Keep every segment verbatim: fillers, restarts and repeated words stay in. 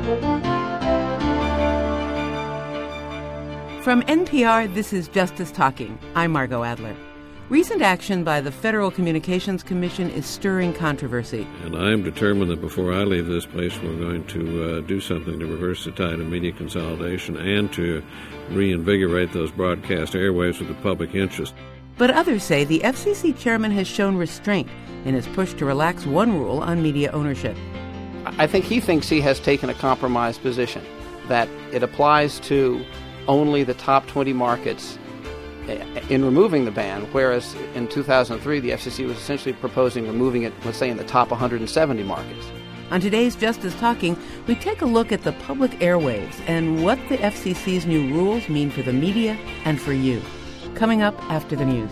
From N P R, this is Justice Talking. I'm Margot Adler. Recent action by the Federal Communications Commission is stirring controversy. And I am determined that before I leave this place, we're going to uh, do something to reverse the tide of media consolidation and to reinvigorate those broadcast airwaves with the public interest. But others say the F C C chairman has shown restraint in his push to relax one rule on media ownership. I think he thinks he has taken a compromised position, that it applies to only the top twenty markets in removing the ban, whereas in two thousand three the F C C was essentially proposing removing it, let's say, in the top one hundred seventy markets. On today's Justice Talking, we take a look at the public airwaves and what the F C C's new rules mean for the media and for you. Coming up after the news.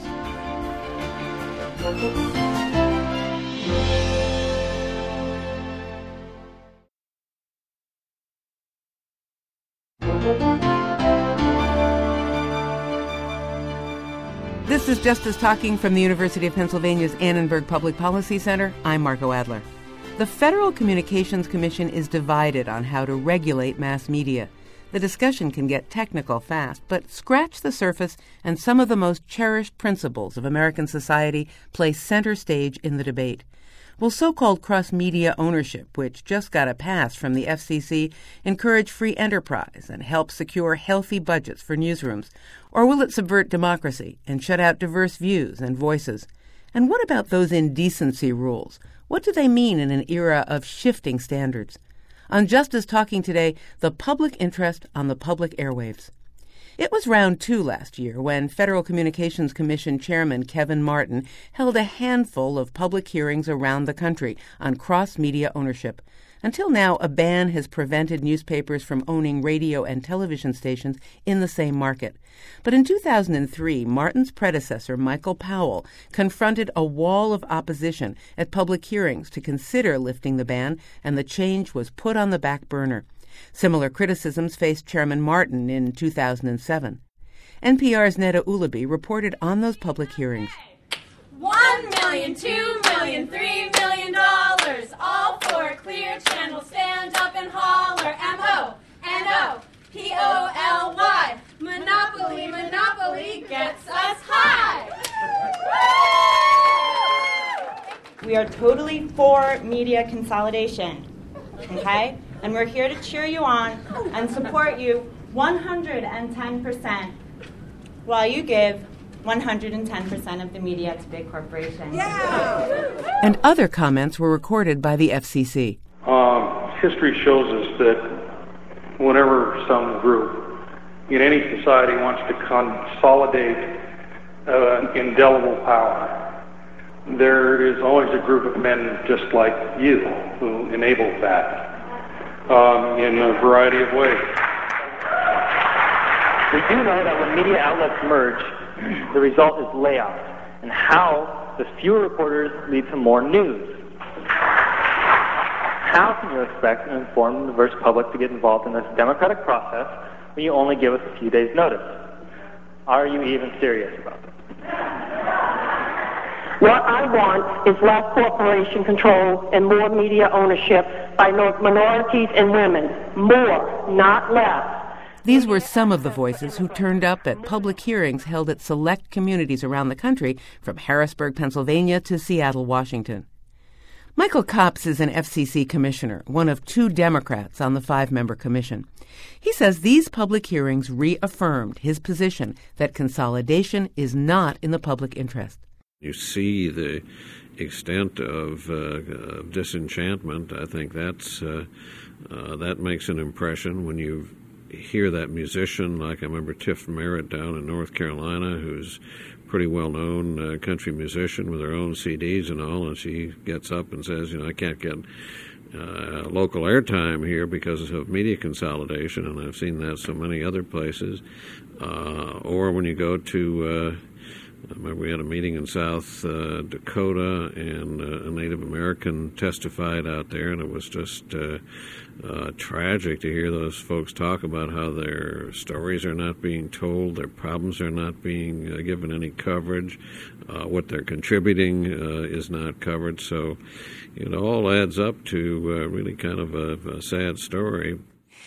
This is Justice Talking from the University of Pennsylvania's Annenberg Public Policy Center. I'm Margot Adler. The Federal Communications Commission is divided on how to regulate mass media. The discussion can get technical fast, but scratch the surface and some of the most cherished principles of American society place center stage in the debate. Will so-called cross-media ownership, which just got a pass from the F C C, encourage free enterprise and help secure healthy budgets for newsrooms? Or will it subvert democracy and shut out diverse views and voices? And what about those indecency rules? What do they mean in an era of shifting standards? On Justice Talking today, the public interest on the public airwaves. It was round two last year when Federal Communications Commission Chairman Kevin Martin held a handful of public hearings around the country on cross-media ownership. Until now, a ban has prevented newspapers from owning radio and television stations in the same market. But in two thousand three, Martin's predecessor, Michael Powell, confronted a wall of opposition at public hearings to consider lifting the ban, and the change was put on the back burner. Similar criticisms faced Chairman Martin in two thousand seven. N P R's Neda Ulaby reported on those public hearings. One million, two million, three million dollars, all for a clear channel. Stand up and holler. M O N O P O L Y. Monopoly, monopoly gets us high. We are totally for media consolidation, okay? And we're here to cheer you on and support you one hundred ten percent while you give one hundred ten percent of the media to big corporations. Yeah. And other comments were recorded by the F C C. Um, history shows us that whenever some group in any society wants to consolidate uh, indelible power, there is always a group of men just like you who enable that. Um, in a variety of ways. We do know that when media outlets merge, the result is layoffs, and how the fewer reporters lead to more news. How can you expect an informed and diverse public to get involved in this democratic process when you only give us a few days' notice? Are you even serious about this? What I want is less corporation control and more media ownership by minorities and women. More, not less. These were some of the voices who turned up at public hearings held at select communities around the country, from Harrisburg, Pennsylvania to Seattle, Washington. Michael Copps is an F C C commissioner, one of two Democrats on the five-member commission. He says these public hearings reaffirmed his position that consolidation is not in the public interest. You see the extent of uh, disenchantment. I think that's uh, uh, that makes an impression when you hear that musician, like I remember Tiff Merritt down in North Carolina, who's a pretty well-known uh, country musician with her own C Ds and all, and she gets up and says, you know, I can't get uh, local airtime here because of media consolidation, and I've seen that so many other places. Uh, or when you go to uh, I remember we had a meeting in South uh, Dakota, and uh, a Native American testified out there, and it was just uh, uh, tragic to hear those folks talk about how their stories are not being told, their problems are not being uh, given any coverage, uh, what they're contributing uh, is not covered. So it all adds up to uh, really kind of a, a sad story.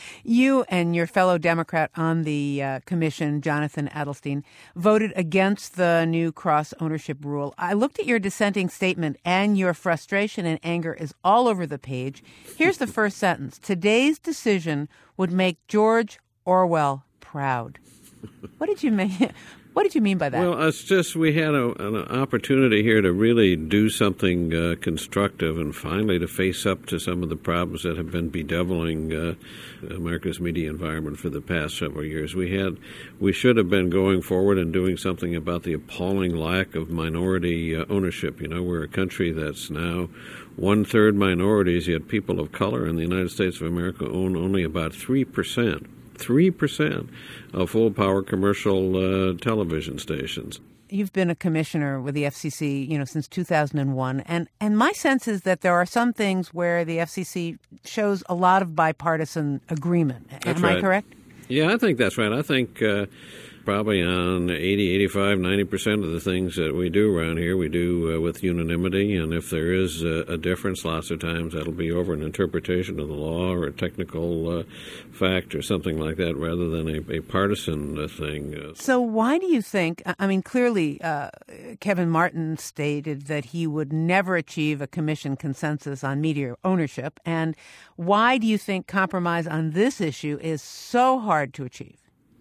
You and your fellow Democrat on the uh, commission, Jonathan Adelstein, voted against the new cross-ownership rule. I looked at your dissenting statement, and your frustration and anger is all over the page. Here's the first sentence. Today's decision would make George Orwell proud. What did you mean? What did you mean by that? Well, it's just we had a, an opportunity here to really do something uh, constructive and finally to face up to some of the problems that have been bedeviling uh, America's media environment for the past several years. We had, we should have been going forward and doing something about the appalling lack of minority uh, ownership. You know, we're a country that's now one-third minorities, yet people of color in the United States of America own only about three percent. three percent of full-power commercial uh, television stations. You've been a commissioner with the F C C, you know, since two thousand one, and, and my sense is that there are some things where the F C C shows a lot of bipartisan agreement. That's Am right. I correct? Yeah, I think that's right. I think uh, probably on eighty, eighty-five, ninety percent of the things that we do around here, we do uh, with unanimity. And if there is a, a difference, lots of times that'll be over an interpretation of the law or a technical uh, fact or something like that rather than a, a partisan uh, thing. Uh, so why do you think, I mean, clearly uh, Kevin Martin stated that he would never achieve a commission consensus on media ownership. And why do you think compromise on this issue is so hard to achieve?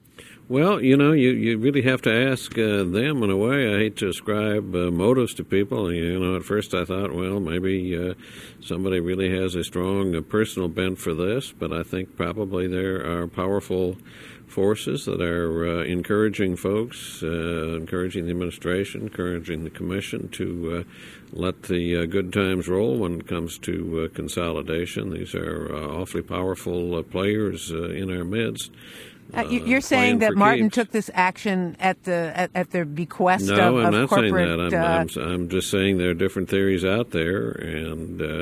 Well, you know, you, you really have to ask uh, them in a way. I hate to ascribe uh, motives to people. You know, at first I thought, well, maybe uh, somebody really has a strong uh, personal bent for this, but I think probably there are powerful forces that are uh, encouraging folks, uh, encouraging the administration, encouraging the commission to uh, let the uh, good times roll when it comes to uh, consolidation. These are uh, awfully powerful uh, players uh, in our midst. Uh, you're saying that Martin keeps. took this action at the at, at the bequest no, of, I'm of not corporate... saying that. I'm, uh, I'm, I'm just saying there are different theories out there, and uh,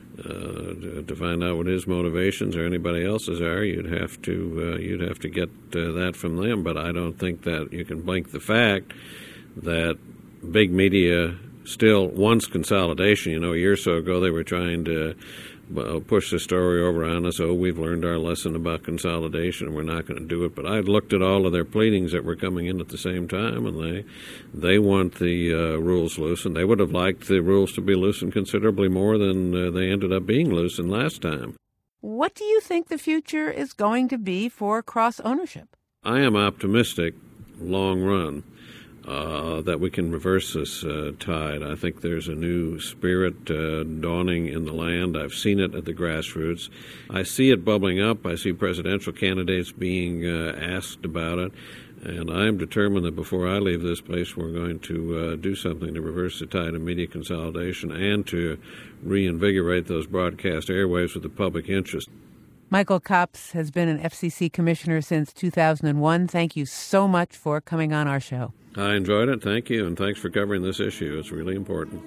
uh, to find out what his motivations or anybody else's are, you'd have to uh, you'd have to get uh, that from them. But I don't think that you can blink the fact that big media still wants consolidation. You know, a year or so ago they were trying to push the story over on us. Oh, we've learned our lesson about consolidation and we're not going to do it. But I looked at all of their pleadings that were coming in at the same time, and they they want the uh, rules loosened. They would have liked the rules to be loosened considerably more than uh, they ended up being loosened last time. What do you think the future is going to be for cross-ownership? I am optimistic, long run. Uh, that we can reverse this uh, tide. I think there's a new spirit uh, dawning in the land. I've seen it at the grassroots. I see it bubbling up. I see presidential candidates being uh, asked about it. And I am determined that before I leave this place, we're going to uh, do something to reverse the tide of media consolidation and to reinvigorate those broadcast airwaves with the public interest. Michael Copps has been an F C C commissioner since two thousand one. Thank you so much for coming on our show. I enjoyed it. Thank you. And thanks for covering this issue. It's really important.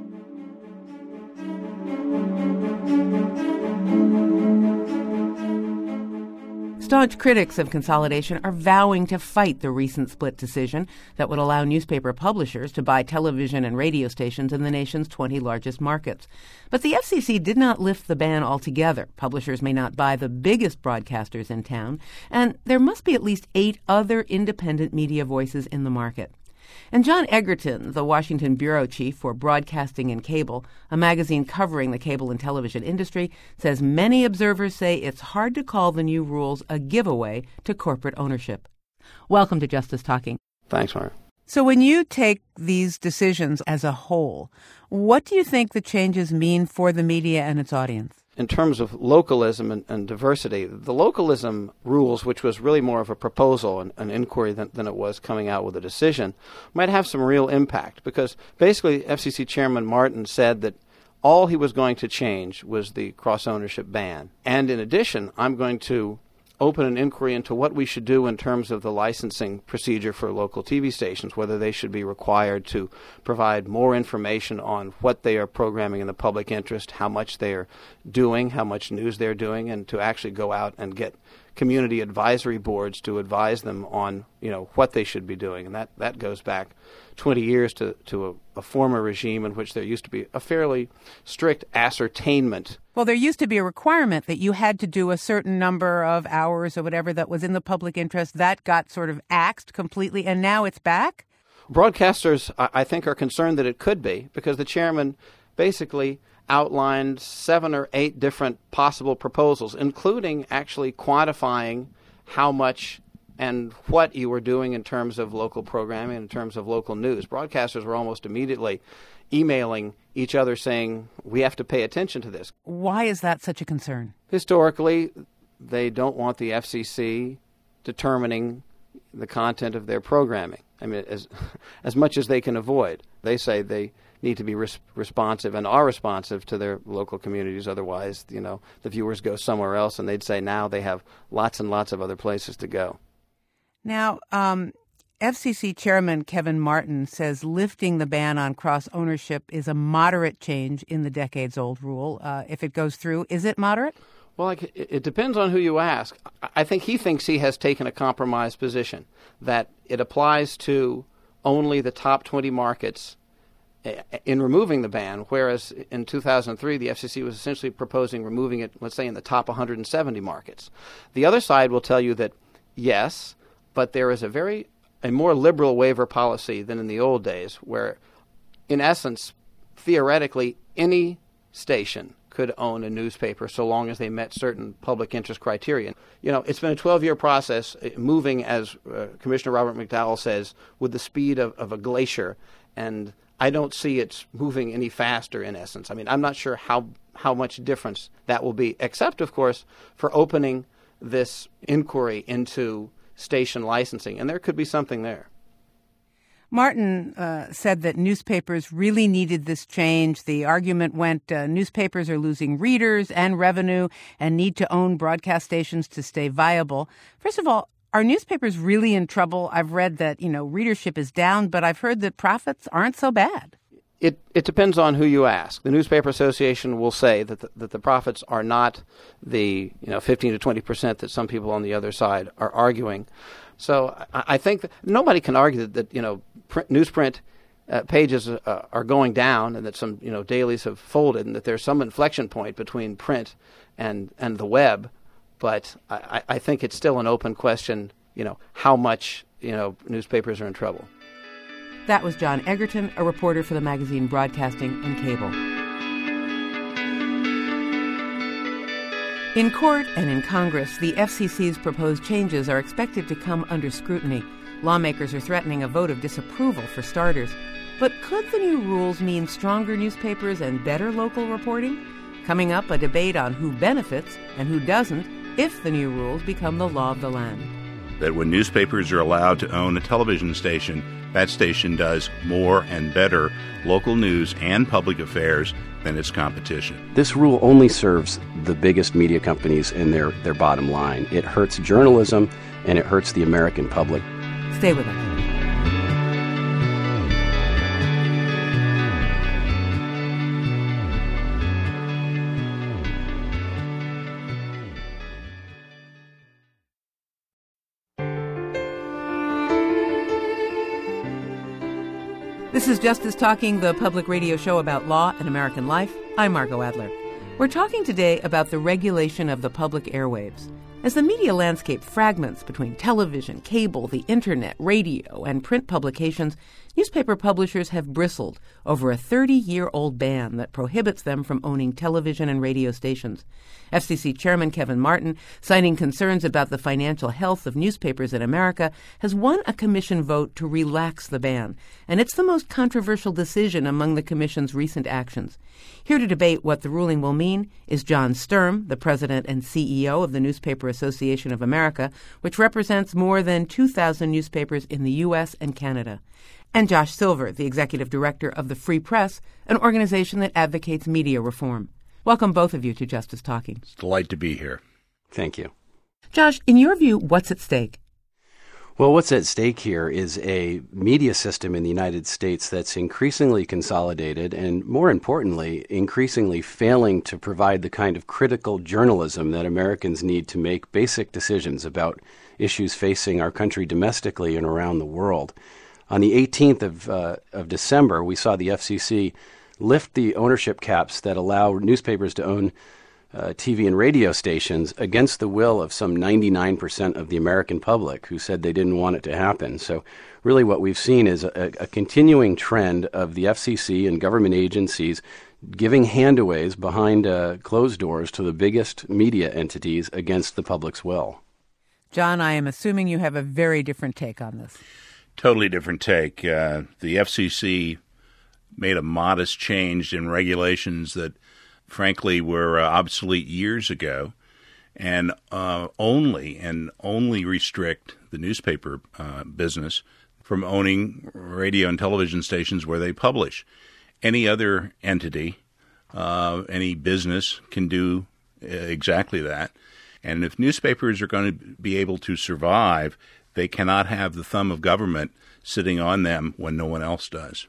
Staunch critics of consolidation are vowing to fight the recent split decision that would allow newspaper publishers to buy television and radio stations in the nation's twenty largest markets. But the F C C did not lift the ban altogether. Publishers may not buy the biggest broadcasters in town, and there must be at least eight other independent media voices in the market. And John Egerton, the Washington bureau chief for Broadcasting and Cable, a magazine covering the cable and television industry, says many observers say it's hard to call the new rules a giveaway to corporate ownership. Welcome to Justice Talking. Thanks, Mara. So when you take these decisions as a whole, what do you think the changes mean for the media and its audience? In terms of localism and, and diversity, the localism rules, which was really more of a proposal and an inquiry than, than it was coming out with a decision, might have some real impact because basically F C C Chairman Martin said that all he was going to change was the cross-ownership ban. And in addition, I'm going to open an inquiry into what we should do in terms of the licensing procedure for local T V stations, whether they should be required to provide more information on what they are programming in the public interest, how much they are doing, how much news they're doing, and to actually go out and get community advisory boards to advise them on, you know, what they should be doing. And that, that goes back twenty years to, to a, a former regime in which there used to be a fairly strict ascertainment. Well, there used to be a requirement that you had to do a certain number of hours or whatever that was in the public interest. That got sort of axed completely, and now it's back? Broadcasters, I, I think, are concerned that it could be, because the chairman basically outlined seven or eight different possible proposals, including actually quantifying how much and what you were doing in terms of local programming, in terms of local news. Broadcasters were almost immediately emailing each other saying, we have to pay attention to this. Why is that such a concern? Historically, they don't want the F C C determining the content of their programming. I mean, as as much as they can avoid. They say they need to be res- responsive and are responsive to their local communities. Otherwise, you know, the viewers go somewhere else, and they'd say now they have lots and lots of other places to go. Now, um, F C C Chairman Kevin Martin says lifting the ban on cross-ownership is a moderate change in the decades-old rule. Uh, if it goes through, is it moderate? Well, like, it, it depends on who you ask. I think he thinks he has taken a compromised position, that it applies to only the top twenty markets in removing the ban, whereas in two thousand three, the F C C was essentially proposing removing it, let's say, in the top one hundred seventy markets. The other side will tell you that, yes, but there is a very a more liberal waiver policy than in the old days, where, in essence, theoretically, any station could own a newspaper so long as they met certain public interest criteria. You know, it's been a twelve-year process, moving, as uh, Commissioner Robert McDowell says, with the speed of, of a glacier, and I don't see it moving any faster, in essence. I mean, I'm not sure how, how much difference that will be, except, of course, for opening this inquiry into station licensing, and there could be something there. Martin uh, said that newspapers really needed this change. The argument went uh, newspapers are losing readers and revenue and need to own broadcast stations to stay viable. First of all, are newspapers really in trouble? I've read that, you know, readership is down, but I've heard that profits aren't so bad. It it depends on who you ask. The Newspaper Association will say that the, that the profits are not the, you know, fifteen to twenty percent that some people on the other side are arguing. So I, I think that nobody can argue that, that you know, print, newsprint uh, pages uh, are going down, and that some, you know, dailies have folded, and that there's some inflection point between print and, and the web. But I, I think it's still an open question, you know, how much, you know, newspapers are in trouble. That was John Egerton, a reporter for the magazine Broadcasting and Cable. In court and in Congress, the F C C's proposed changes are expected to come under scrutiny. Lawmakers are threatening a vote of disapproval for starters. But could the new rules mean stronger newspapers and better local reporting? Coming up, a debate on who benefits and who doesn't if the new rules become the law of the land. That when newspapers are allowed to own a television station, that station does more and better local news and public affairs than its competition. This rule only serves the biggest media companies in their, their bottom line. It hurts journalism, and it hurts the American public. Stay with us. This is Justice Talking, the public radio show about law and American life. I'm Margot Adler. We're talking today about the regulation of the public airwaves. As the media landscape fragments between television, cable, the internet, radio, and print publications, newspaper publishers have bristled over a thirty-year-old ban that prohibits them from owning television and radio stations. F C C Chairman Kevin Martin, citing concerns about the financial health of newspapers in America, has won a commission vote to relax the ban, and it's the most controversial decision among the commission's recent actions. Here to debate what the ruling will mean is John Sturm, the president and C E O of the Newspaper Association of America, which represents more than two thousand newspapers in the U S and Canada, and Josh Silver, the executive director of the Free Press, an organization that advocates media reform. Welcome both of you to Justice Talking. It's a delight to be here. Thank you. Josh, in your view, what's at stake? Well, what's at stake here is a media system in the United States that's increasingly consolidated and, more importantly, increasingly failing to provide the kind of critical journalism that Americans need to make basic decisions about issues facing our country domestically and around the world. On the eighteenth of, uh, of December, we saw the F C C lift the ownership caps that allow newspapers to own Uh, T V and radio stations against the will of some ninety-nine percent of the American public who said they didn't want it to happen. So really what we've seen is a, a continuing trend of the F C C and government agencies giving handaways behind uh, closed doors to the biggest media entities against the public's will. John, I am assuming you have a very different take on this. Totally different take. Uh, the F C C made a modest change in regulations that frankly, were uh, obsolete years ago, and uh, only and only restrict the newspaper uh, business from owning radio and television stations where they publish. Any other entity, uh, any business can do exactly that. And if newspapers are going to be able to survive, they cannot have the thumb of government sitting on them when no one else does.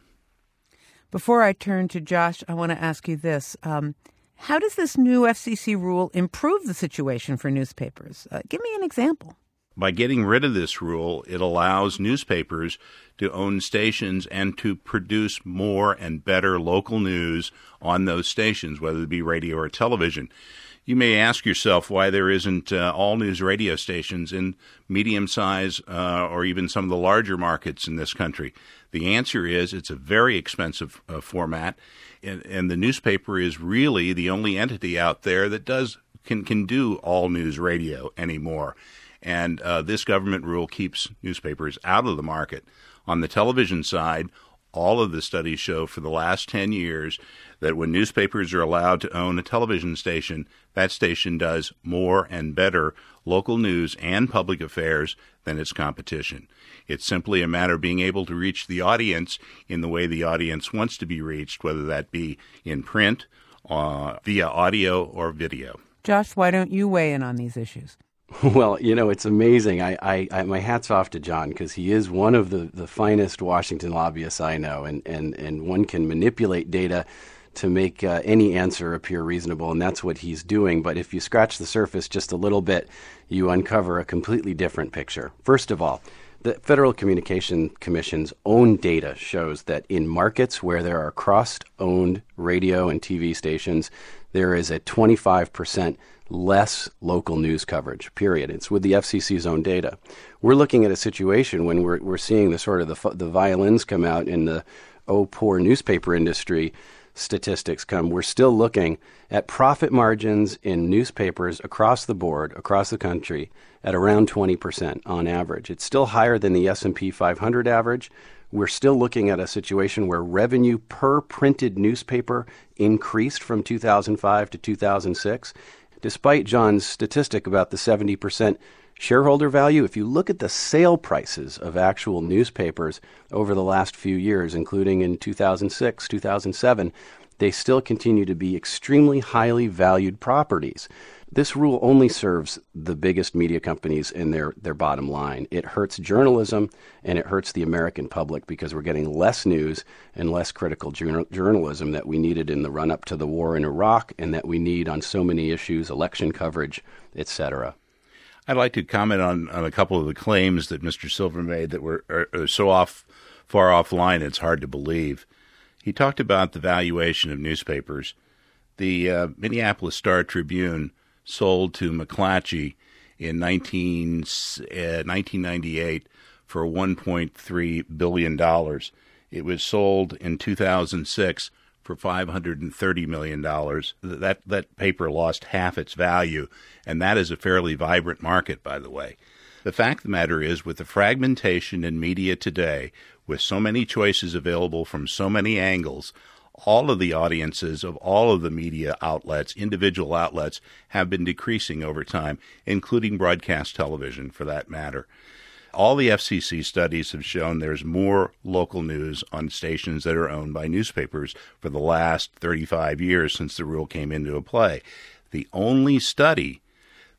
Before I turn to Josh, I want to ask you this. Um, how does this new F C C rule improve the situation for newspapers? Uh, give me an example. By getting rid of this rule, it allows newspapers to own stations and to produce more and better local news on those stations, whether it be radio or television. You may ask yourself why there isn't uh, all-news radio stations in medium-size uh, or even some of the larger markets in this country. The answer is it's a very expensive uh, format, and, and the newspaper is really the only entity out there that does can, can do all-news radio anymore. And uh, this government rule keeps newspapers out of the market. On the television side, all of the studies show for the last ten years that when newspapers are allowed to own a television station, that station does more and better local news and public affairs than its competition. It's simply a matter of being able to reach the audience in the way the audience wants to be reached, whether that be in print, uh, via audio, or video. Josh, why don't you weigh in on these issues? Well, you know, it's amazing. I, I, I my hat's off to John because he is one of the, the finest Washington lobbyists I know, and, and, and one can manipulate data to make uh, any answer appear reasonable, and that's what he's doing. But if you scratch the surface just a little bit, you uncover a completely different picture. First of all, the Federal Communications Commission's own data shows that in markets where there are cross-owned radio and T V stations, there is a twenty-five percent less local news coverage, period. It's with the F C C's own data. We're looking at a situation when we're we're seeing the sort of the, the violins come out in the oh poor newspaper industry statistics come. We're still looking at profit margins in newspapers across the board, across the country, at around twenty percent on average. It's still higher than the S and P five hundred average. We're still looking at a situation where revenue per printed newspaper increased from two thousand five to two thousand six. Despite John's statistic about the seventy percent shareholder value, if you look at the sale prices of actual newspapers over the last few years, including in two thousand six, two thousand seven, they still continue to be extremely highly valued properties. This rule only serves the biggest media companies in their, their bottom line. It hurts journalism and it hurts the American public because we're getting less news and less critical journal- journalism that we needed in the run-up to the war in Iraq and that we need on so many issues, election coverage, et cetera. I'd like to comment on, on a couple of the claims that Mister Silver made that were are, are so off, far offline it's hard to believe. He talked about the valuation of newspapers. The uh, Minneapolis Star-Tribune sold to McClatchy in nineteen, uh, nineteen ninety-eight for one point three billion dollars. It was sold in two thousand six for five hundred thirty million dollars. That, that paper lost half its value, and that is a fairly vibrant market, by the way. The fact of the matter is, with the fragmentation in media today, with so many choices available from so many angles, all of the audiences of all of the media outlets, individual outlets, have been decreasing over time, including broadcast television, for that matter. All the F C C studies have shown there's more local news on stations that are owned by newspapers for the last thirty-five years since the rule came into play. The only study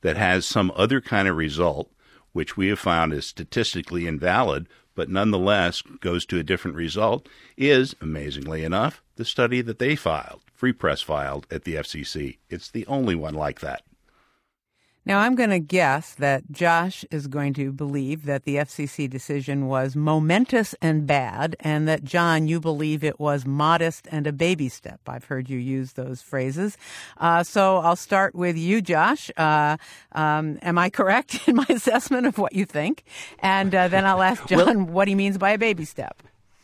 that has some other kind of result, which we have found is statistically invalid, but nonetheless goes to a different result, is, amazingly enough, the study that they filed, Free Press filed at the F C C. It's the only one like that. Now, I'm going to guess that Josh is going to believe that the F C C decision was momentous and bad, and that, John, you believe it was modest and a baby step. I've heard you use those phrases. Uh, so I'll start with you, Josh. Uh, um, am I correct in my assessment of what you think? And uh, then I'll ask John well, what he means by a baby step.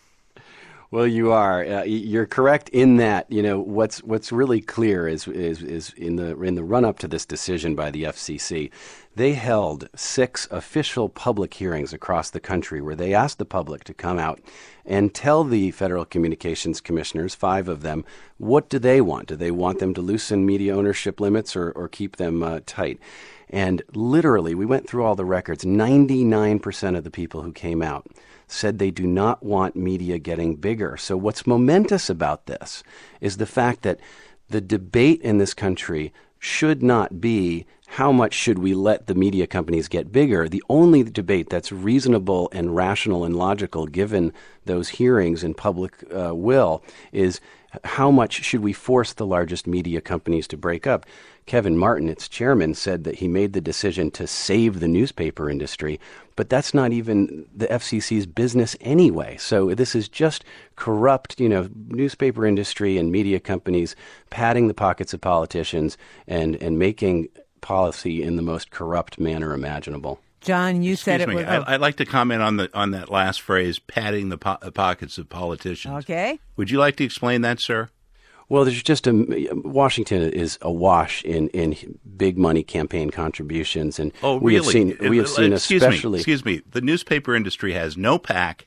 Well, you are. Uh, you're correct in that, you know, what's what's really clear is is is in the in the run up to this decision by the F C C, they held six official public hearings across the country where they asked the public to come out and tell the Federal Communications Commissioners, five of them, what do they want? Do they want them to loosen media ownership limits or or keep them uh, tight? And literally, we went through all the records. ninety-nine percent of the people who came out said they do not want media getting bigger. So what's momentous about this is the fact that the debate in this country should not be how much should we let the media companies get bigger. The only debate that's reasonable and rational and logical given those hearings and public uh, will is how much should we force the largest media companies to break up. Kevin Martin, its chairman, said that he made the decision to save the newspaper industry, but that's not even the F C C's business anyway. So this is just corrupt, you know, newspaper industry and media companies padding the pockets of politicians and, and making policy in the most corrupt manner imaginable. John, you Excuse said it me. was... Oh. I'd like to comment on the on that last phrase, padding the po- pockets of politicians. Okay. Would you like to explain that, sir? Well, there's just a Washington is awash in, in big money campaign contributions, and oh, we really? have seen we have seen excuse especially. Me, excuse me, the newspaper industry has no PAC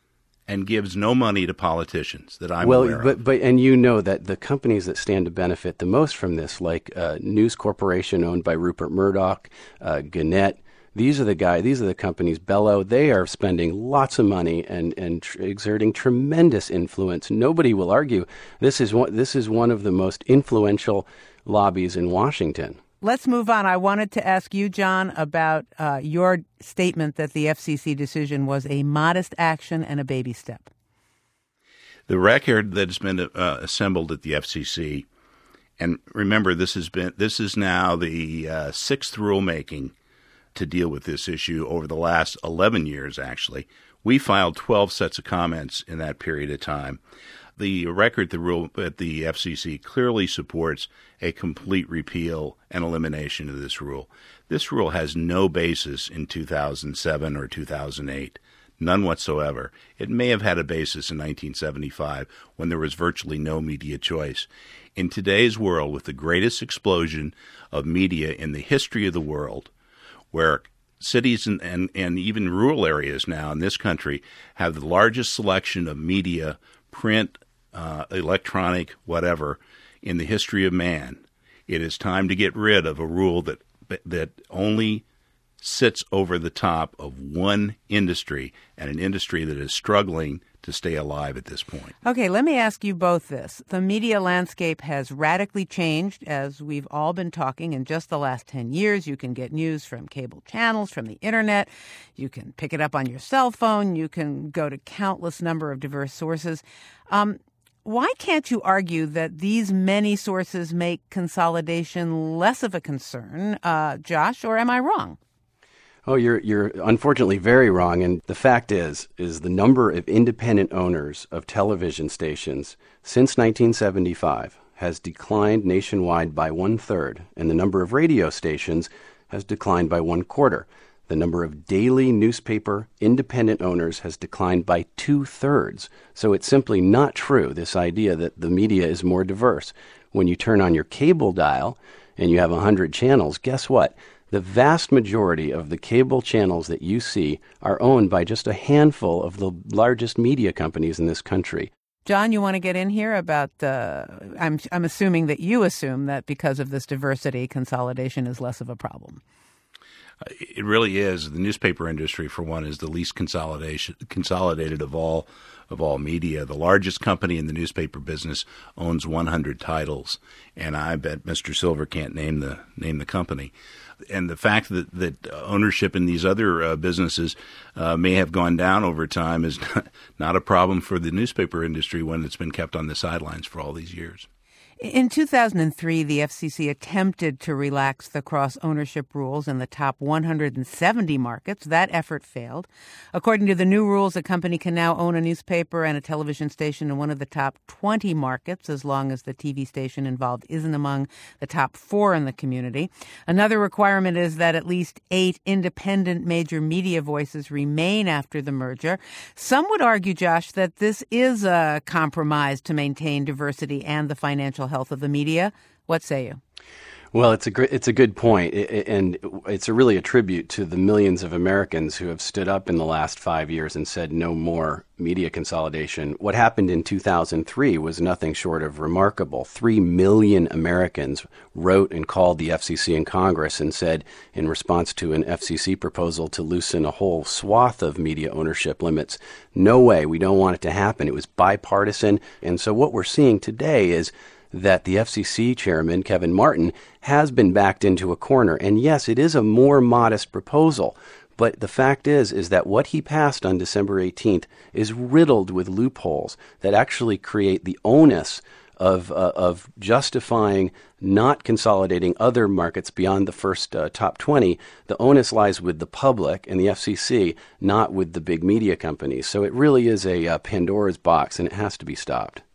and gives no money to politicians that I'm well, aware but, of. But and you know that the companies that stand to benefit the most from this, like uh, News Corporation owned by Rupert Murdoch, uh, Gannett. These are the guy. These are the companies. Bellow. They are spending lots of money and and tr- exerting tremendous influence. Nobody will argue this is one. This is one of the most influential lobbies in Washington. Let's move on. I wanted to ask you, John, about uh, your statement that the F C C decision was a modest action and a baby step. The record that has been uh, assembled at the F C C, and remember, this has been this is now the uh, sixth rulemaking to deal with this issue over the last eleven years, actually. We filed twelve sets of comments in that period of time. The record the rule at the F C C clearly supports a complete repeal and elimination of this rule. This rule has no basis in two thousand seven or two thousand eight, none whatsoever. It may have had a basis in nineteen seventy-five when there was virtually no media choice. In today's world, with the greatest explosion of media in the history of the world, where cities and, and, and even rural areas now in this country have the largest selection of media, print, uh, electronic, whatever, in the history of man, it is time to get rid of a rule that that only sits over the top of one industry, and an industry that is struggling to stay alive at this point. Okay, let me ask you both this. The media landscape has radically changed, as we've all been talking. In just the last ten years, you can get news from cable channels, from the internet. You can pick it up on your cell phone. You can go to countless number of diverse sources. Um, why can't you argue that these many sources make consolidation less of a concern, uh, Josh, or am I wrong? Oh, you're you're unfortunately very wrong. And the fact is, is the number of independent owners of television stations since nineteen seventy-five has declined nationwide by one third, and the number of radio stations has declined by one quarter. The number of daily newspaper independent owners has declined by two thirds. So it's simply not true, this idea that the media is more diverse. When you turn on your cable dial and you have one hundred channels, guess what? The vast majority of the cable channels that you see are owned by just a handful of the largest media companies in this country. John, you want to get in here about, uh, I'm, I'm assuming that you assume that because of this diversity, consolidation is less of a problem. It really is. The newspaper industry, for one, is the least consolidation consolidated of all of all media. The largest company in the newspaper business owns one hundred titles, and I bet Mister Silver can't name the name the company. And the fact that, that ownership in these other uh, businesses uh, may have gone down over time is not, not a problem for the newspaper industry when it's been kept on the sidelines for all these years. In two thousand three, the F C C attempted to relax the cross-ownership rules in the top one hundred seventy markets. That effort failed. According to the new rules, a company can now own a newspaper and a television station in one of the top twenty markets, as long as the T V station involved isn't among the top four in the community. Another requirement is that at least eight independent major media voices remain after the merger. Some would argue, Josh, that this is a compromise to maintain diversity and the financial health of the media. What say you? Well, it's a gr- it's a good point, it, and it's a really a tribute to the millions of Americans who have stood up in the last five years and said no more media consolidation. What happened in two thousand three was nothing short of remarkable. Three million Americans wrote and called the F C C in Congress and said, in response to an F C C proposal to loosen a whole swath of media ownership limits, no way, we don't want it to happen. It was bipartisan. And so what we're seeing today is that the F C C chairman, Kevin Martin, has been backed into a corner. And yes, it is a more modest proposal. But the fact is, is that what he passed on December eighteenth is riddled with loopholes that actually create the onus of uh, of justifying not consolidating other markets beyond the first uh, top twenty. The onus lies with the public and the F C C, not with the big media companies. So it really is a uh, Pandora's box, and it has to be stopped.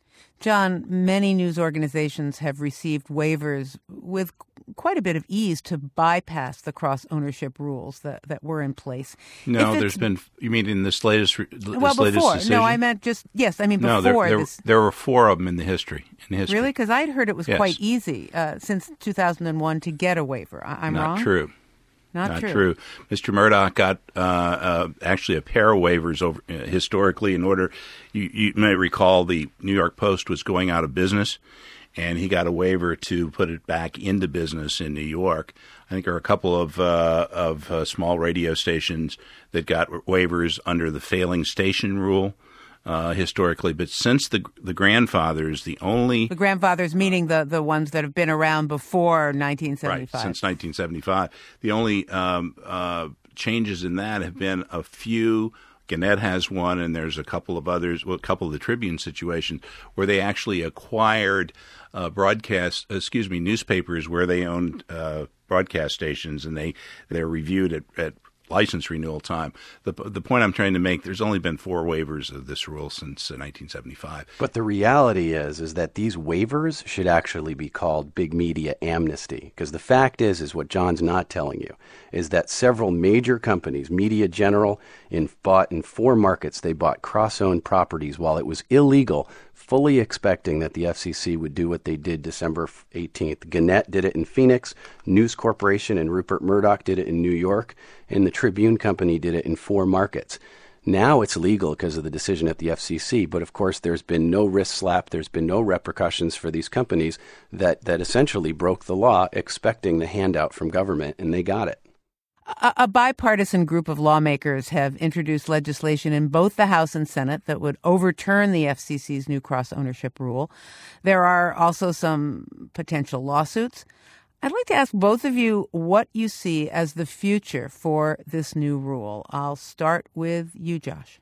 John, many news organizations have received waivers with quite a bit of ease to bypass the cross-ownership rules that, that were in place. No, there's been, you mean in this latest this Well, latest before. decision? No, I meant just, yes, I mean before no, there, there, this. there were four of them in the history. In history. Really? Because I'd heard it was yes. quite easy uh, since two thousand one to get a waiver. I- I'm Not wrong? Not true. Not, Not true. true. Mister Murdoch got uh, uh, actually a pair of waivers over uh, historically in order. You, you may recall the New York Post was going out of business, and he got a waiver to put it back into business in New York. I think there are a couple of uh, of uh, small radio stations that got waivers under the failing station rule. Uh, historically, but since the the grandfathers, the only the grandfathers meaning the, the ones that have been around before nineteen seventy-five, right, since nineteen seventy-five, the only um, uh, changes in that have been a few. Gannett has one, and there's a couple of others. Well, a couple of the Tribune situations where they actually acquired uh, broadcast, excuse me, newspapers where they owned uh, broadcast stations, and they they're reviewed at. at license renewal time. The the point I'm trying to make, there's only been four waivers of this rule since uh, nineteen seventy-five. But the reality is, is that these waivers should actually be called big media amnesty. Because the fact is, is what John's not telling you, is that several major companies, Media General, in, bought in four markets, they bought cross-owned properties while it was illegal, fully expecting that the F C C would do what they did December eighteenth. Gannett did it in Phoenix, News Corporation and Rupert Murdoch did it in New York, and the Tribune Company did it in four markets. Now it's legal because of the decision at the F C C, but of course there's been no wrist slap, there's been no repercussions for these companies that, that essentially broke the law expecting the handout from government, and they got it. A, a bipartisan group of lawmakers have introduced legislation in both the House and Senate that would overturn the F C C's new cross-ownership rule. There are also some potential lawsuits. I'd like to ask both of you what you see as the future for this new rule. I'll start with you, Josh.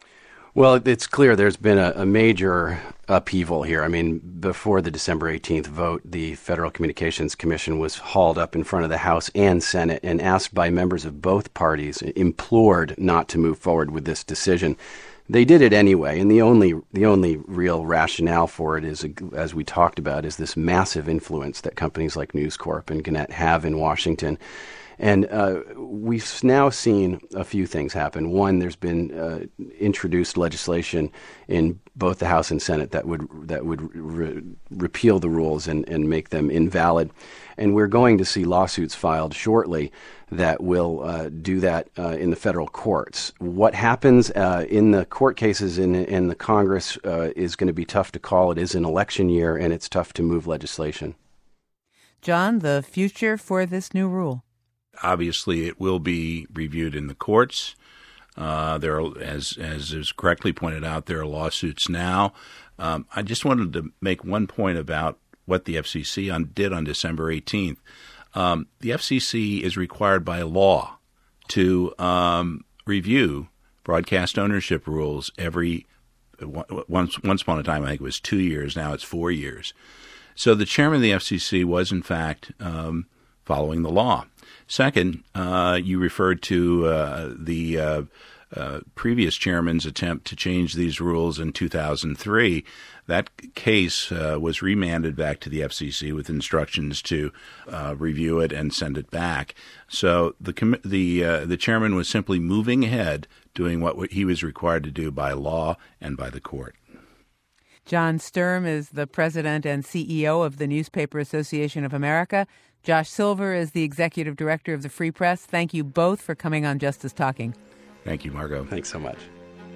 Well, it's clear there's been a, a major upheaval here. I mean, before the December eighteenth vote, the Federal Communications Commission was hauled up in front of the House and Senate and asked by members of both parties, implored not to move forward with this decision. They did it anyway, and the only the only real rationale for it is, as we talked about, is this massive influence that companies like News Corp and Gannett have in Washington. And uh, we've now seen a few things happen. One, there's been uh, introduced legislation in both the House and Senate that would that would re- repeal the rules and, and make them invalid. And we're going to see lawsuits filed shortly that will uh, do that uh, in the federal courts. What happens uh, in the court cases in, in the Congress uh, is going to be tough to call. It is an election year, and it's tough to move legislation. John, the future for this new rule? Obviously, it will be reviewed in the courts. Uh, there are, as as is correctly pointed out, there are lawsuits now. Um, I just wanted to make one point about what the F C C on, did on December eighteenth. Um, the F C C is required by law to um, review broadcast ownership rules every once once upon a time. I think it was two years. Now it's four years. So the chairman of the F C C was, in fact, um, following the law. Second, uh, you referred to uh, the uh, uh, previous chairman's attempt to change these rules in two thousand three. That case uh, was remanded back to the F C C with instructions to uh, review it and send it back. So the com- the uh, the chairman was simply moving ahead, doing what he was required to do by law and by the court. John Sturm is the president and C E O of the Newspaper Association of America. Josh Silver is the executive director of the Free Press. Thank you both for coming on Justice Talking. Thank you, Margot. Thanks so much.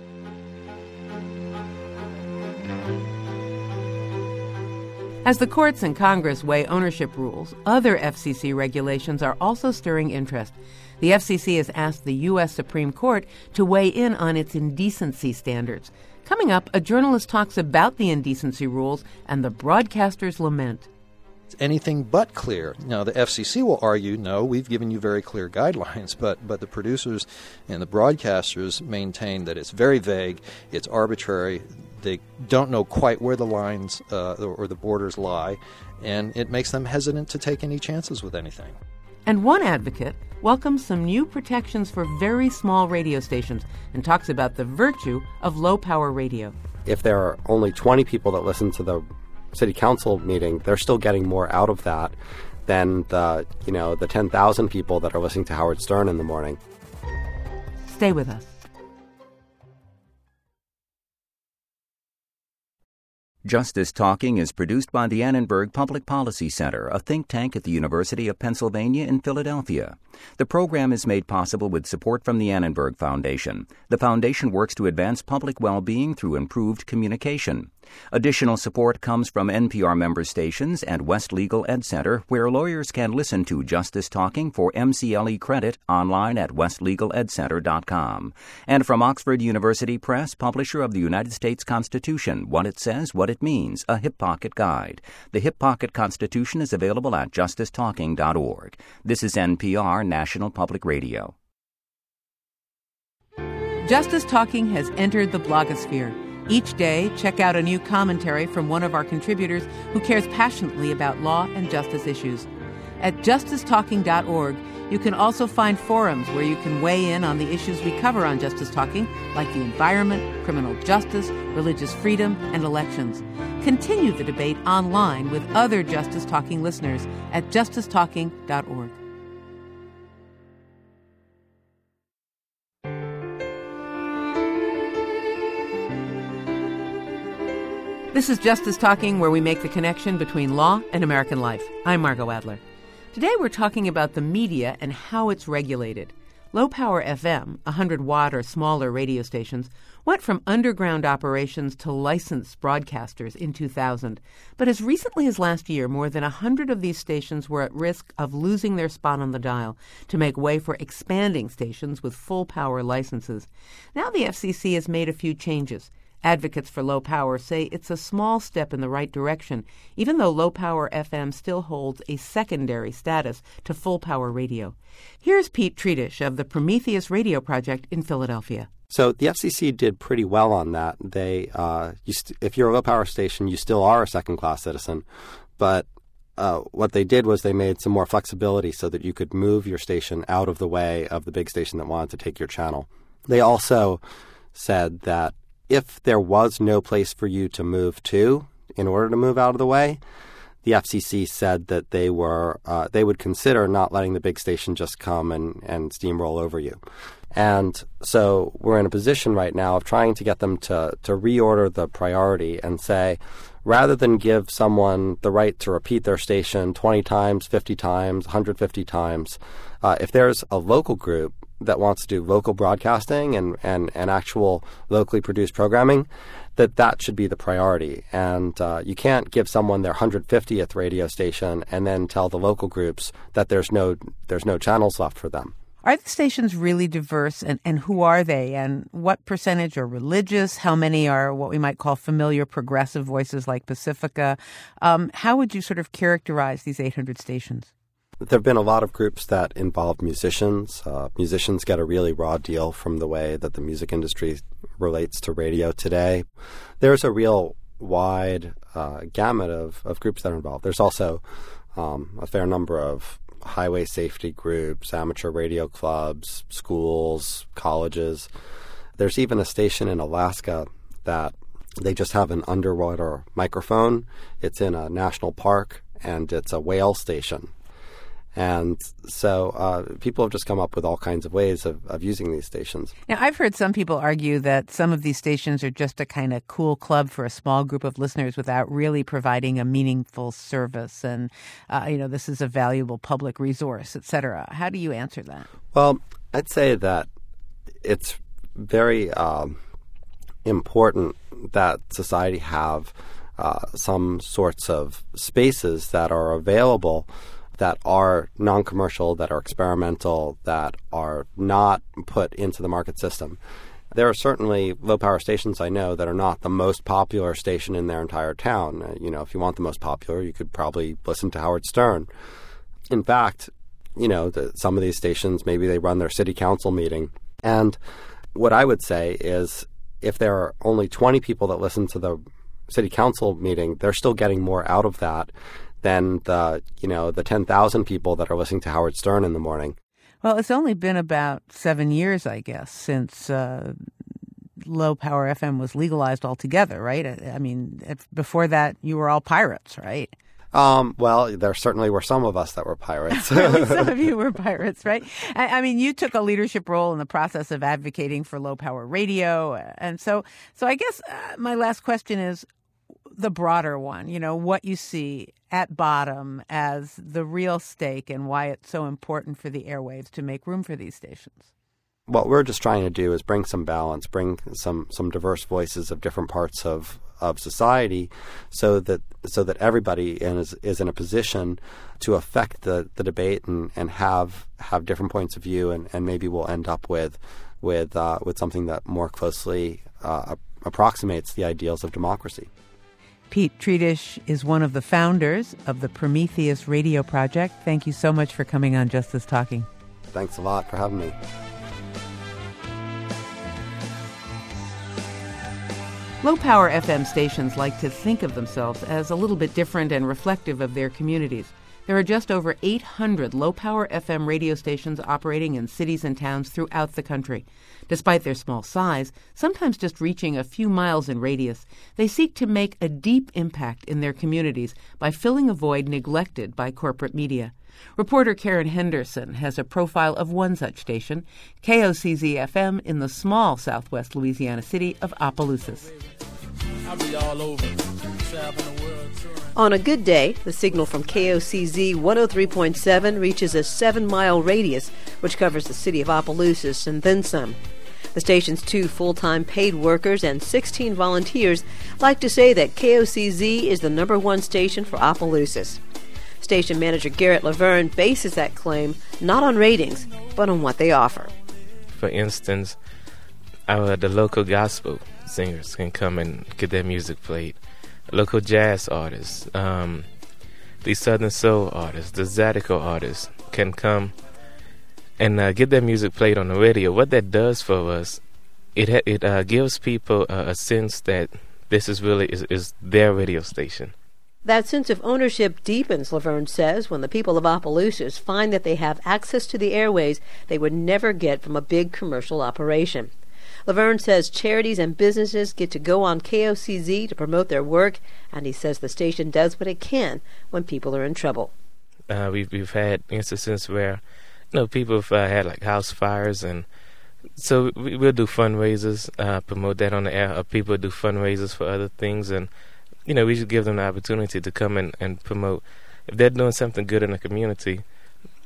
As the courts and Congress weigh ownership rules, other F C C regulations are also stirring interest. The F C C has asked the U S Supreme Court to weigh in on its indecency standards. Coming up, a journalist talks about the indecency rules and the broadcaster's lament. Anything but clear. Now, the F C C will argue, no, we've given you very clear guidelines, but but the producers and the broadcasters maintain that it's very vague, it's arbitrary, they don't know quite where the lines uh, or the borders lie, and it makes them hesitant to take any chances with anything. And one advocate welcomes some new protections for very small radio stations and talks about the virtue of low-power radio. If there are only twenty people that listen to the city council meeting, they're still getting more out of that than the, you know, the ten thousand people that are listening to Howard Stern in the morning. Stay with us. Justice Talking is produced by the Annenberg Public Policy Center, a think tank at the University of Pennsylvania in Philadelphia. The program is made possible with support from the Annenberg Foundation. The foundation works to advance public well-being through improved communication. Additional support comes from N P R member stations and West Legal Ed Center, where lawyers can listen to Justice Talking for M C L E credit online at west legal ed center dot com. And from Oxford University Press, publisher of the United States Constitution, What It Says, What It Means, a Hip Pocket Guide. The Hip Pocket Constitution is available at justice talking dot org. This is N P R, National Public Radio. Justice Talking has entered the blogosphere. Each day, check out a new commentary from one of our contributors who cares passionately about law and justice issues. At justice talking dot org, you can also find forums where you can weigh in on the issues we cover on Justice Talking, like the environment, criminal justice, religious freedom, and elections. Continue the debate online with other Justice Talking listeners at justice talking dot org. This is Justice Talking, where we make the connection between law and American life. I'm Margot Adler. Today we're talking about the media and how it's regulated. Low-power F M, one hundred watt or smaller radio stations, went from underground operations to licensed broadcasters in two thousand. But as recently as last year, more than one hundred of these stations were at risk of losing their spot on the dial to make way for expanding stations with full-power licenses. Now the F C C has made a few changes. Advocates for low power say it's a small step in the right direction, even though low-power F M still holds a secondary status to full-power radio. Here's Pete Tredish of the Prometheus Radio Project in Philadelphia. So the F C C did pretty well on that. They, uh, you st- if you're a low-power station, you still are a second-class citizen. But uh, what they did was they made some more flexibility so that you could move your station out of the way of the big station that wanted to take your channel. They also said that if there was no place for you to move to in order to move out of the way, the F C C said that they were uh, they would consider not letting the big station just come and, and steamroll over you. And so we're in a position right now of trying to get them to, to reorder the priority and say, rather than give someone the right to repeat their station twenty times, fifty times, one hundred fifty times, uh, if there's a local group that wants to do local broadcasting and, and, and actual locally produced programming, that that should be the priority. And uh, you can't give someone their one hundred fiftieth radio station and then tell the local groups that there's no there's no channels left for them. Are the stations really diverse, and, and who are they, and what percentage are religious? How many are what we might call familiar progressive voices like Pacifica? Um, how would you sort of characterize these eight hundred stations? There have been a lot of groups that involve musicians. Uh, musicians get a really raw deal from the way that the music industry relates to radio today. There's a real wide uh, gamut of, of groups that are involved. There's also um, a fair number of highway safety groups, amateur radio clubs, schools, colleges. There's even a station in Alaska that they just have an underwater microphone. It's in a national park, and it's a whale station. And so uh, people have just come up with all kinds of ways of, of using these stations. Now, I've heard some people argue that some of these stations are just a kind of cool club for a small group of listeners without really providing a meaningful service. And, uh, you know, this is a valuable public resource, et cetera. How do you answer that? Well, I'd say that it's very um, important that society have uh, some sorts of spaces that are available that are non-commercial, that are experimental, that are not put into the market system. There are certainly low-power stations I know that are not the most popular station in their entire town. Uh, you know, if you want the most popular, you could probably listen to Howard Stern. In fact, you know, the, some of these stations, maybe they run their city council meeting. And what I would say is if there are only twenty people that listen to the city council meeting, they're still getting more out of that than the, you know, the ten thousand people that are listening to Howard Stern in the morning. Well, it's only been about seven years, I guess, since uh, low-power F M was legalized altogether, right? I mean, if, before that, you were all pirates, right? Um, well, there certainly were some of us that were pirates. Some of you were pirates, right? I, I mean, you took a leadership role in the process of advocating for low-power radio. And so, so I guess uh, my last question is the broader one, you know, what you see at bottom as the real stake and why it's so important for the airwaves to make room for these stations. What we're just trying to do is bring some balance, bring some, some diverse voices of different parts of, of society so that so that everybody is, is in a position to affect the, the debate and, and have have different points of view, and, and maybe we'll end up with with uh, with something that more closely uh, approximates the ideals of democracy. Pete Treatish is one of the founders of the Prometheus Radio Project. Thank you so much for coming on Just This Talking. Thanks a lot for having me. Low-power F M stations like to think of themselves as a little bit different and reflective of their communities. There are just over eight hundred low-power F M radio stations operating in cities and towns throughout the country. Despite their small size, sometimes just reaching a few miles in radius, they seek to make a deep impact in their communities by filling a void neglected by corporate media. Reporter Karen Henderson has a profile of one such station, K O C Z F M, in the small southwest Louisiana city of Opelousas. On a good day, the signal from K O C Z one oh three point seven reaches a seven-mile radius, which covers the city of Opelousas and then some. The station's two full-time paid workers and sixteen volunteers like to say that K O C Z is the number one station for Opelousas. Station manager Garrett Laverne bases that claim not on ratings, but on what they offer. For instance, our, the local gospel singers can come and get their music played. Local jazz artists, um, the Southern Soul artists, the Zydeco artists can come and uh, get their music played on the radio. What that does for us, it ha- it uh, gives people uh, a sense that this is really is, is their radio station. That sense of ownership deepens, Laverne says, when the people of Opelousas find that they have access to the airways they would never get from a big commercial operation. Laverne says charities and businesses get to go on K O C Z to promote their work, and he says the station does what it can when people are in trouble. Uh, we've, we've had instances where, you know, people have uh, had like house fires, and so we, we'll do fundraisers, uh, promote that on the air, or people do fundraisers for other things, and you know, we should give them the opportunity to come in and promote. If they're doing something good in the community,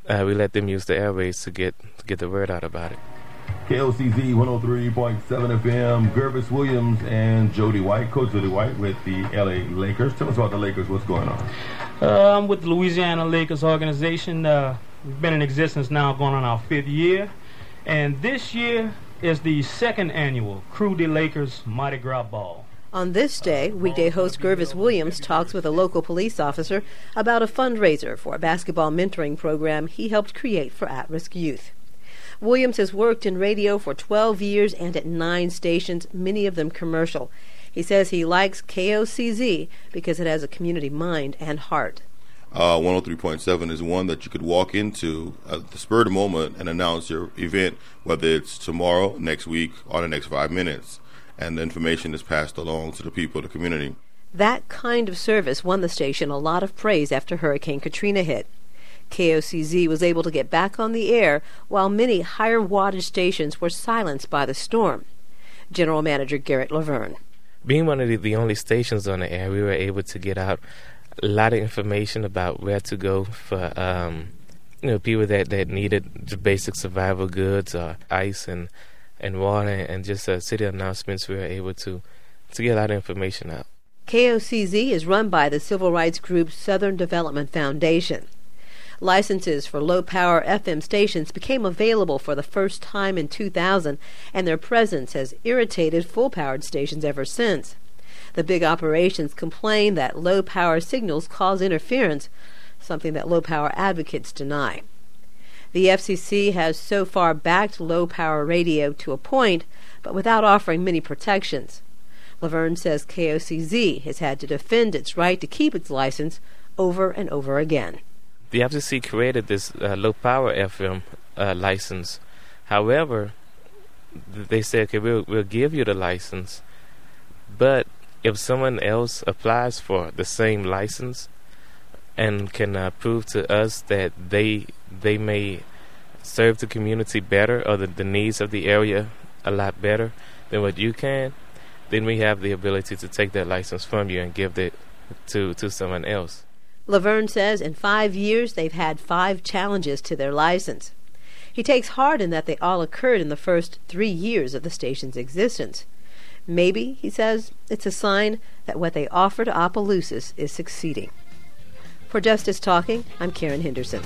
uh, we let them use the airways to get to get the word out about it. K O C Z one oh three point seven F M, Gervis Williams and Jody White, Coach Jody White with the L A Lakers. Tell us about the Lakers. What's going on? Uh, I'm with the Louisiana Lakers organization. Uh, we've been in existence now going on our fifth year. And this year is the second annual Crew de Lakers Mardi Gras Ball. On this day, weekday host Gervis Williams talks with a local police officer about a fundraiser for a basketball mentoring program he helped create for at-risk youth. Williams has worked in radio for twelve years and at nine stations, many of them commercial. He says he likes K O C Z because it has a community mind and heart. Uh, one oh three point seven is one that you could walk into at the spur of the moment and announce your event, whether it's tomorrow, next week, or the next five minutes. And the information is passed along to the people of the community. That kind of service won the station a lot of praise after Hurricane Katrina hit. K O C Z was able to get back on the air while many higher wattage stations were silenced by the storm. General Manager Garrett Laverne. Being one of the, the only stations on the air, we were able to get out a lot of information about where to go for um, you know, people that, that needed the basic survival goods, or ice and, and water, and just uh, city announcements. We were able to, to get a lot of information out. K O C Z is run by the civil rights group Southern Development Foundation. Licenses for low-power F M stations became available for the first time in two thousand, and their presence has irritated full-powered stations ever since. The big operations complain that low-power signals cause interference, something that low-power advocates deny. The F C C has so far backed low-power radio to a point, but without offering many protections. Laverne says K O C Z has had to defend its right to keep its license over and over again. The F C C created this uh, low-power F M uh, license. However, they said, okay, we'll, we'll give you the license, but if someone else applies for the same license and can uh, prove to us that they they may serve the community better, or the, the needs of the area a lot better than what you can, then we have the ability to take that license from you and give it to, to someone else. Laverne says in five years they've had five challenges to their license. He takes heart in that they all occurred in the first three years of the station's existence. Maybe, he says, it's a sign that what they offer to Opelousas is succeeding. For Justice Talking, I'm Karen Henderson.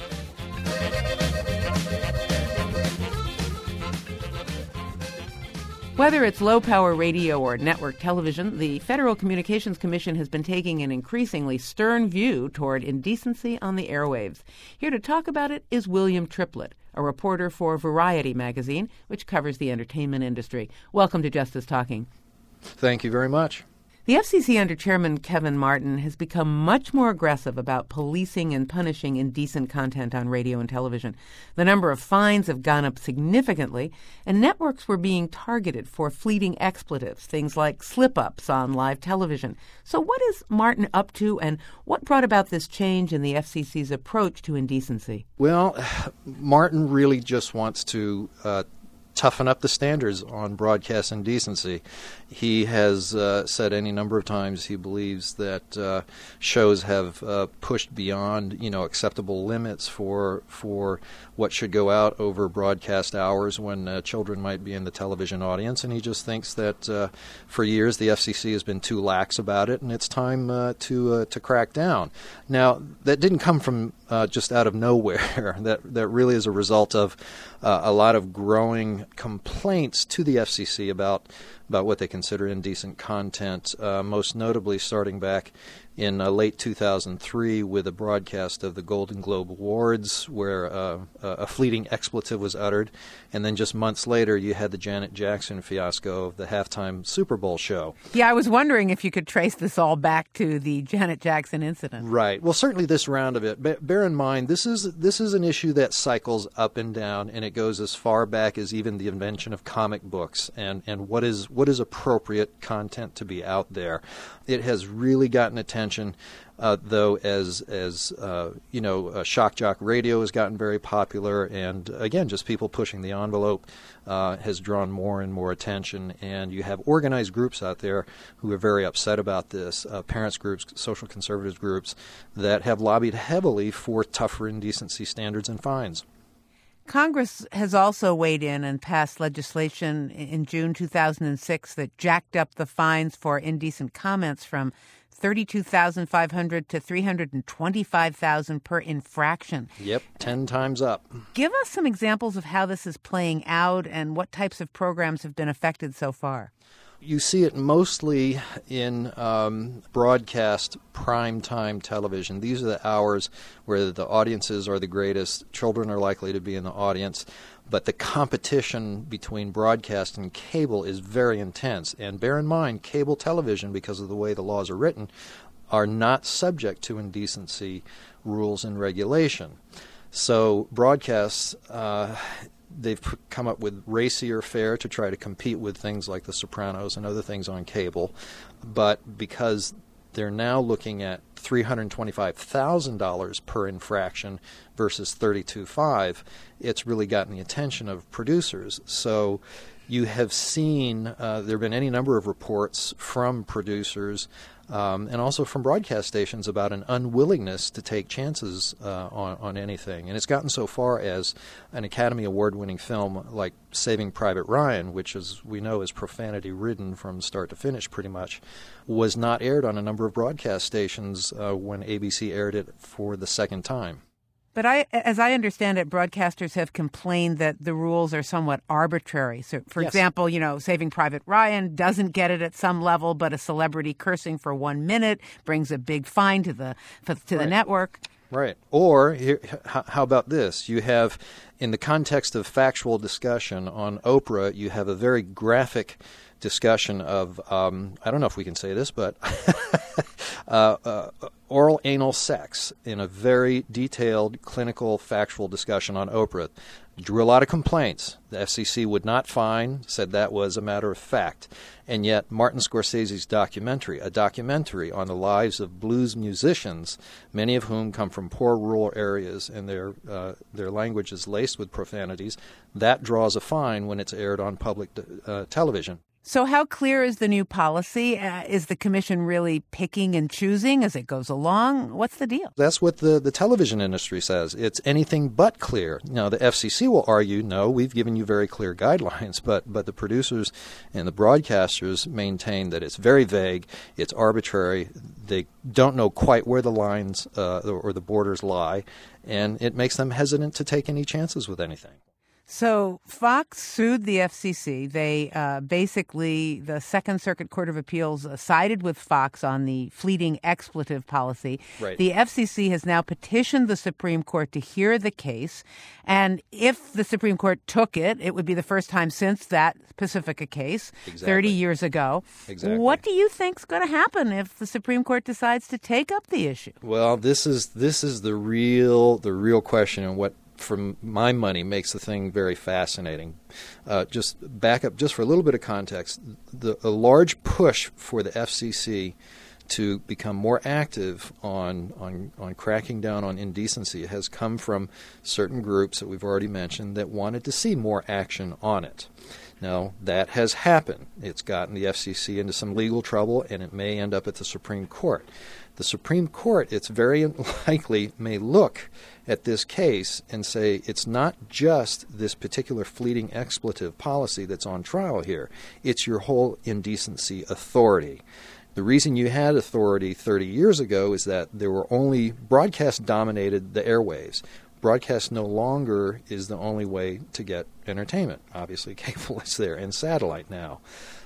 Whether it's low-power radio or network television, the Federal Communications Commission has been taking an increasingly stern view toward indecency on the airwaves. Here to talk about it is William Triplett, a reporter for Variety magazine, which covers the entertainment industry. Welcome to Justice Talking. Thank you very much. The F C C under Chairman Kevin Martin has become much more aggressive about policing and punishing indecent content on radio and television. The number of fines have gone up significantly, and networks were being targeted for fleeting expletives, things like slip-ups on live television. So what is Martin up to, and what brought about this change in the F C C's approach to indecency? Well, Martin really just wants to uh, toughen up the standards on broadcast indecency. He has uh, said any number of times he believes that uh, shows have uh, pushed beyond, you know, acceptable limits for for what should go out over broadcast hours when uh, children might be in the television audience, and he just thinks that uh, for years the F C C has been too lax about it, and it's time uh, to uh, to crack down. Now, that didn't come from uh, just out of nowhere. that that really is a result of uh, a lot of growing complaints to the F C C about about what they consider indecent content, uh, most notably starting back in uh, late two thousand three with a broadcast of the Golden Globe Awards where uh, a fleeting expletive was uttered, and then just months later you had the Janet Jackson fiasco of the halftime Super Bowl show. Yeah, I was wondering if you could trace this all back to the Janet Jackson incident. Right. Well, certainly this round of it. Ba- bear in mind, this is this is an issue that cycles up and down, and it goes as far back as even the invention of comic books and, and what is what is appropriate content to be out there. It has really gotten attention, uh, though, as as uh, you know, uh, shock jock radio has gotten very popular, and again, just people pushing the envelope uh, has drawn more and more attention. And you have organized groups out there who are very upset about this, uh, parents groups, social conservative groups that have lobbied heavily for tougher indecency standards and fines. Congress has also weighed in and passed legislation in June two thousand six that jacked up the fines for indecent comments from thirty-two thousand five hundred dollars to three hundred twenty-five thousand dollars per infraction. Yep, ten times up. Give us some examples of how this is playing out and what types of programs have been affected so far. You see it mostly in um, broadcast primetime television. These are the hours where the audiences are the greatest. Children are likely to be in the audience. But the competition between broadcast and cable is very intense. And bear in mind, cable television, because of the way the laws are written, are not subject to indecency rules and regulation. So broadcasts... Uh, They've come up with racier fare to try to compete with things like The Sopranos and other things on cable. But because they're now looking at three hundred twenty-five thousand dollars per infraction versus thirty-two thousand five hundred dollars, it's really gotten the attention of producers. So you have seen, uh, there have been any number of reports from producers Um, and also from broadcast stations about an unwillingness to take chances uh, on, on anything. And it's gotten so far as an Academy Award-winning film like Saving Private Ryan, which, as we know, is profanity-ridden from start to finish pretty much, was not aired on a number of broadcast stations uh, when A B C aired it for the second time. But I, as I understand it, broadcasters have complained that the rules are somewhat arbitrary. So, for Yes. example, you know, Saving Private Ryan doesn't get it at some level, but a celebrity cursing for one minute brings a big fine to the to the Right. network. Right. Or here, h- how about this? You have, in the context of factual discussion on Oprah, you have a very graphic discussion of, um, I don't know if we can say this, but uh, uh, oral anal sex in a very detailed, clinical, factual discussion on Oprah. Drew a lot of complaints. The F C C would not fine, said that was a matter of fact. And yet Martin Scorsese's documentary, a documentary on the lives of blues musicians, many of whom come from poor rural areas and their uh, their language is laced with profanities, that draws a fine when it's aired on public uh, television. So how clear is the new policy? Uh, is the commission really picking and choosing as it goes along? What's the deal? That's what the, the television industry says. It's anything but clear. Now, the F C C will argue, no, we've given you very clear guidelines, but, but the producers and the broadcasters maintain that it's very vague, it's arbitrary, they don't know quite where the lines uh, or the borders lie, and it makes them hesitant to take any chances with anything. So Fox sued the F C C. They uh, basically, the Second Circuit Court of Appeals uh, sided with Fox on the fleeting expletive policy. Right. The F C C has now petitioned the Supreme Court to hear the case. And if the Supreme Court took it, it would be the first time since that Pacifica case, Exactly. thirty years ago. Exactly. What do you think's going to happen if the Supreme Court decides to take up the issue? Well, this is this is the real the real question, and what, for my money, makes the thing very fascinating. Uh, just back up, just for a little bit of context, the, a large push for the F C C to become more active on, on, on cracking down on indecency has come from certain groups that we've already mentioned that wanted to see more action on it. Now, that has happened. It's gotten the F C C into some legal trouble, and it may end up at the Supreme Court. The Supreme Court, it's very likely, may look at this case and say it's not just this particular fleeting expletive policy that's on trial here. It's your whole indecency authority. The reason you had authority thirty years ago is that there were only broadcast dominated the airwaves. Broadcast no longer is the only way to get entertainment. Obviously, cable is there, and satellite now.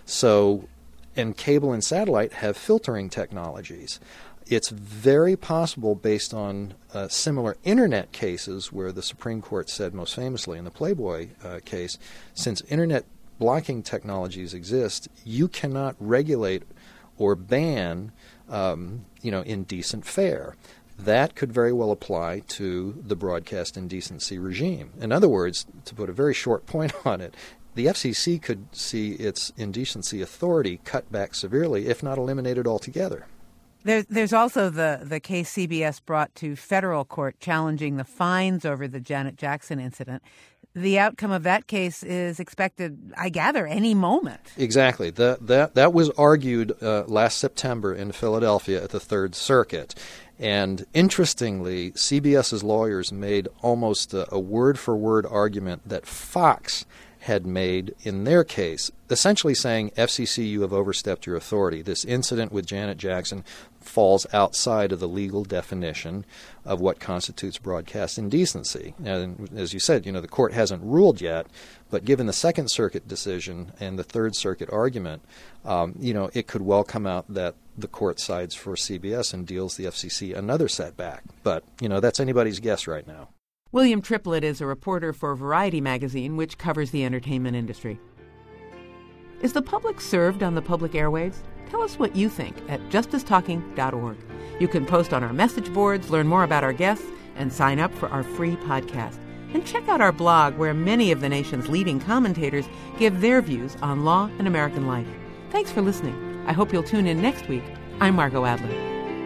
So, and cable and satellite have filtering technologies. It's very possible, based on uh, similar Internet cases where the Supreme Court said most famously in the Playboy uh, case, since Internet blocking technologies exist, you cannot regulate or ban um, you know, indecent fare. That could very well apply to the broadcast indecency regime. In other words, to put a very short point on it, the F C C could see its indecency authority cut back severely, if not eliminated altogether. There, there's also the, the case C B S brought to federal court challenging the fines over the Janet Jackson incident. The outcome of that case is expected, I gather, any moment. Exactly. That that that was argued uh, last September in Philadelphia at the Third Circuit. And interestingly, CBS's lawyers made almost a, a word-for-word argument that Fox had made in their case, essentially saying, F C C, you have overstepped your authority. This incident with Janet Jackson falls outside of the legal definition of what constitutes broadcast indecency. And as you said, you know, the court hasn't ruled yet, but given the Second Circuit decision and the Third Circuit argument, um, you know, it could well come out that the court sides for C B S and deals the F C C another setback. But, you know, that's anybody's guess right now. William Triplett is a reporter for Variety magazine, which covers the entertainment industry. Is the public served on the public airwaves? Tell us what you think at justice talking dot org. You can post on our message boards, learn more about our guests, and sign up for our free podcast. And check out our blog, where many of the nation's leading commentators give their views on law and American life. Thanks for listening. I hope you'll tune in next week. I'm Margot Adler.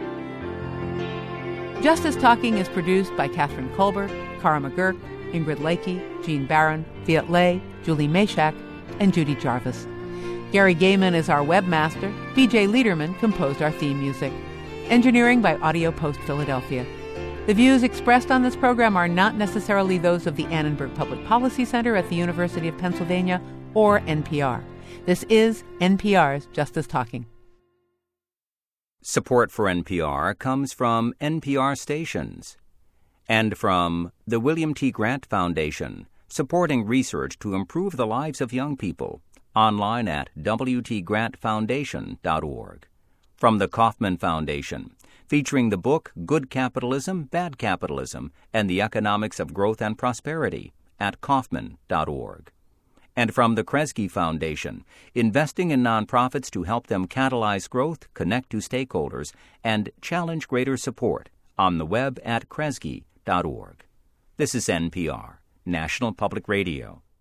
Justice Talking is produced by Catherine Colbert, Cara McGurk, Ingrid Lakey, Jean Barron, Viet Le, Julie Meshach, and Judy Jarvis. Gary Gaiman is our webmaster. B J Liederman composed our theme music. Engineering by Audio Post Philadelphia. The views expressed on this program are not necessarily those of the Annenberg Public Policy Center at the University of Pennsylvania or N P R. This is N P R's Justice Talking. Support for N P R comes from N P R stations and from the William T. Grant Foundation, supporting research to improve the lives of young people, online at w t grant foundation dot org. From the Kauffman Foundation, featuring the book Good Capitalism, Bad Capitalism, and the Economics of Growth and Prosperity at kaufman dot org. And from the Kresge Foundation, investing in nonprofits to help them catalyze growth, connect to stakeholders, and challenge greater support on the web at kresge dot org. This is N P R, National Public Radio.